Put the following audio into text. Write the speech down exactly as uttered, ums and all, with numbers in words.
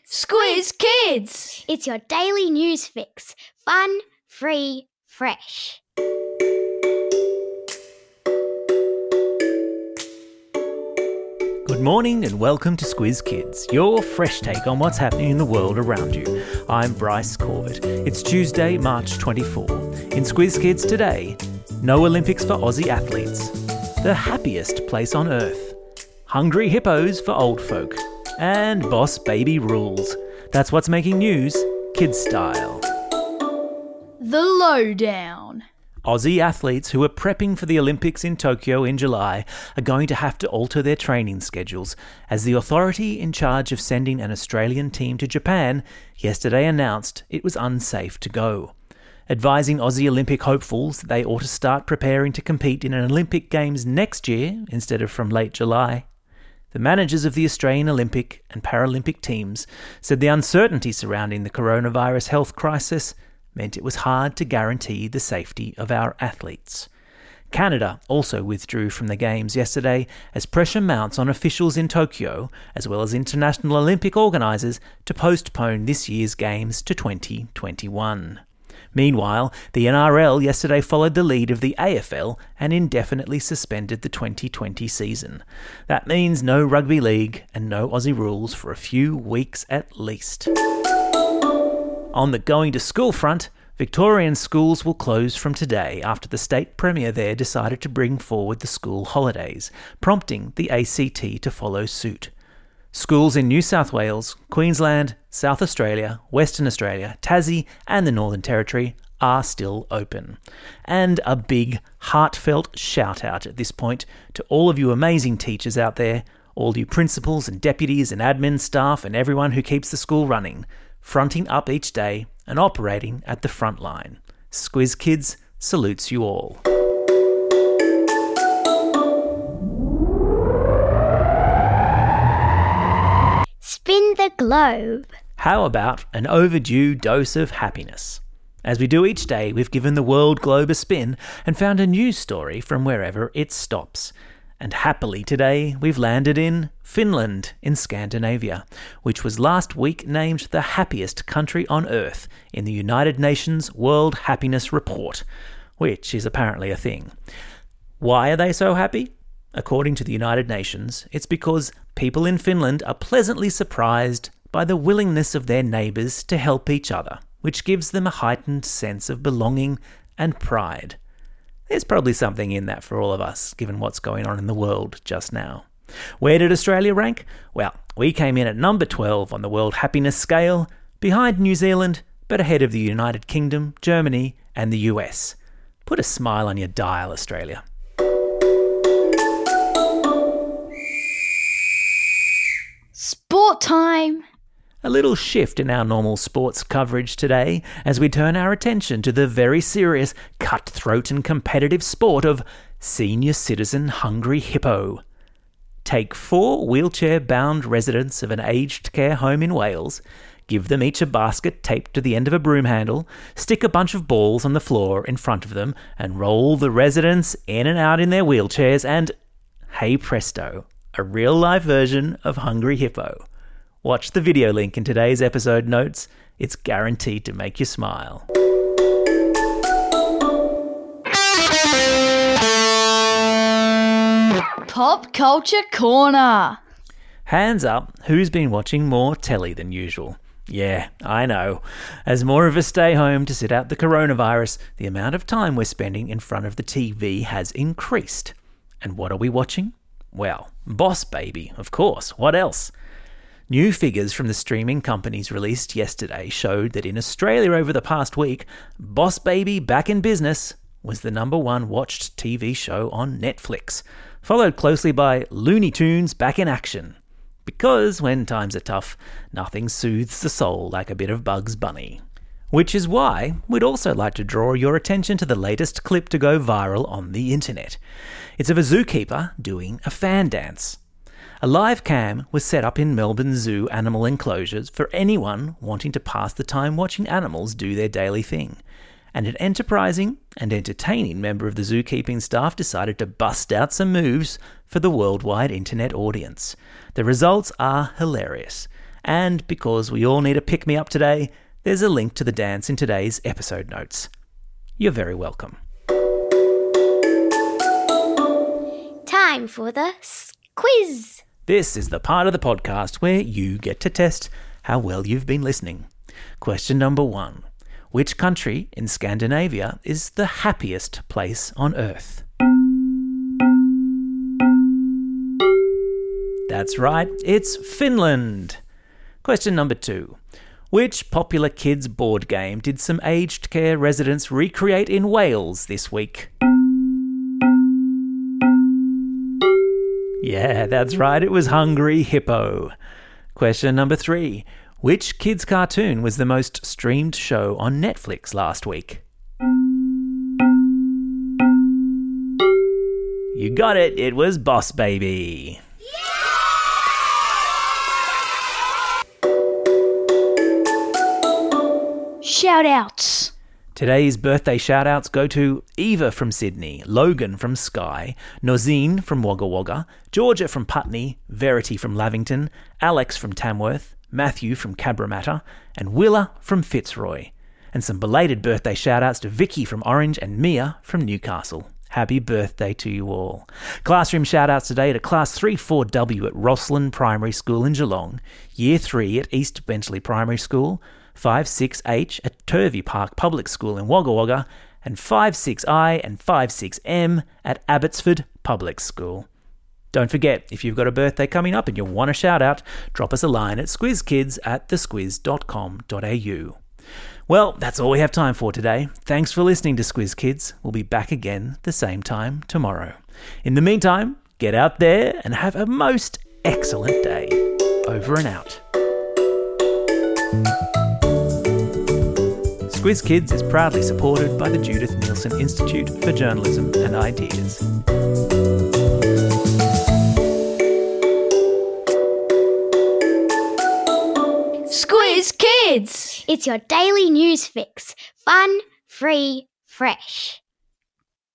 Squiz Kids! It's your daily news fix. Fun, free, fresh. Good morning and welcome to Squiz Kids, your fresh take on what's happening in the world around you. I'm Bryce Corbett. It's Tuesday, March twenty-fourth. In Squiz Kids today, no Olympics for Aussie athletes, the happiest place on earth, hungry hippos for old folk, and Boss Baby rules. That's what's making news, kids style. The Lowdown. Aussie athletes who are prepping for the Olympics in Tokyo in July are going to have to alter their training schedules, as the authority in charge of sending an Australian team to Japan yesterday announced it was unsafe to go, advising Aussie Olympic hopefuls that they ought to start preparing to compete in an Olympic Games next year instead of from late July. The managers of the Australian Olympic and Paralympic teams said the uncertainty surrounding the coronavirus health crisis meant it was hard to guarantee the safety of our athletes. Canada also withdrew from the Games yesterday as pressure mounts on officials in Tokyo, as well as international Olympic organisers, to postpone this year's Games to twenty twenty-one. Meanwhile, the N R L yesterday followed the lead of the A F L and indefinitely suspended the twenty twenty season. That means no rugby league and no Aussie rules for a few weeks at least. On the going to school front, Victorian schools will close from today after the state premier there decided to bring forward the school holidays, prompting the A C T to follow suit. Schools in New South Wales, Queensland, South Australia, Western Australia, Tassie and the Northern Territory are still open. And a big, heartfelt shout out at this point to all of you amazing teachers out there, all you principals and deputies and admin staff and everyone who keeps the school running, fronting up each day and operating at the front line. Squiz Kids salutes you all. Spin the globe. How about an overdue dose of happiness? As we do each day, we've given the world globe a spin and found a news story from wherever it stops. And happily today, we've landed in Finland in Scandinavia, which was last week named the happiest country on earth in the United Nations World Happiness Report, which is apparently a thing. Why are they so happy? According to the United Nations, it's because people in Finland are pleasantly surprised by the willingness of their neighbours to help each other, which gives them a heightened sense of belonging and pride. There's probably something in that for all of us, given what's going on in the world just now. Where did Australia rank? Well, we came in at number twelve on the World Happiness Scale, behind New Zealand, but ahead of the United Kingdom, Germany and the U S. Put a smile on your dial, Australia. Sport time! A little shift in our normal sports coverage today as we turn our attention to the very serious, cutthroat and competitive sport of senior citizen hungry hippo. Take four wheelchair-bound residents of an aged care home in Wales, give them each a basket taped to the end of a broom handle, stick a bunch of balls on the floor in front of them and roll the residents in and out in their wheelchairs and, hey presto, a real-life version of Hungry Hippo. Watch the video link in today's episode notes. It's guaranteed to make you smile. Pop Culture Corner. Hands up, who's been watching more telly than usual? Yeah, I know. As more of us stay home to sit out the coronavirus, the amount of time we're spending in front of the T V has increased. And what are we watching? Well, Boss Baby, of course. What else? New figures from the streaming companies released yesterday showed that in Australia over the past week, Boss Baby Back in Business was the number one watched T V show on Netflix, followed closely by Looney Tunes Back in Action. Because when times are tough, nothing soothes the soul like a bit of Bugs Bunny. Which is why we'd also like to draw your attention to the latest clip to go viral on the internet. It's of a zookeeper doing a fan dance. A live cam was set up in Melbourne Zoo animal enclosures for anyone wanting to pass the time watching animals do their daily thing. And an enterprising and entertaining member of the zookeeping staff decided to bust out some moves for the worldwide internet audience. The results are hilarious. And because we all need a pick-me-up today, there's a link to the dance in today's episode notes. You're very welcome. Time for the s- quiz. This is the part of the podcast where you get to test how well you've been listening. Question number one. Which country in Scandinavia is the happiest place on Earth? That's right, it's Finland. Question number two. Which popular kids' board game did some aged care residents recreate in Wales this week? Yeah, that's right, it was Hungry Hippo. Question number three. Which kids' cartoon was the most streamed show on Netflix last week? You got it, it was Boss Baby. Shout-outs. Today's birthday shout-outs go to Eva from Sydney, Logan from Skye, Nozine from Wagga Wagga, Georgia from Putney, Verity from Lavington, Alex from Tamworth, Matthew from Cabramatta, and Willa from Fitzroy. And some belated birthday shout-outs to Vicky from Orange and Mia from Newcastle. Happy birthday to you all. Classroom shout-outs today to Class three four W at Roslyn Primary School in Geelong, Year three at East Benchley Primary School, five six H at Turvey Park Public School in Wagga Wagga, and five six I and five six M at Abbotsford Public School. Don't forget, if you've got a birthday coming up and you want a shout-out, drop us a line at squizkids at the squiz dot com dot a u. Well, that's all we have time for today. Thanks for listening to Squiz Kids. We'll be back again the same time tomorrow. In the meantime, get out there and have a most excellent day. Over and out. Squiz Kids is proudly supported by the Judith Neilson Institute for Journalism and Ideas. Squiz Kids! It's your daily news fix. Fun, free, fresh.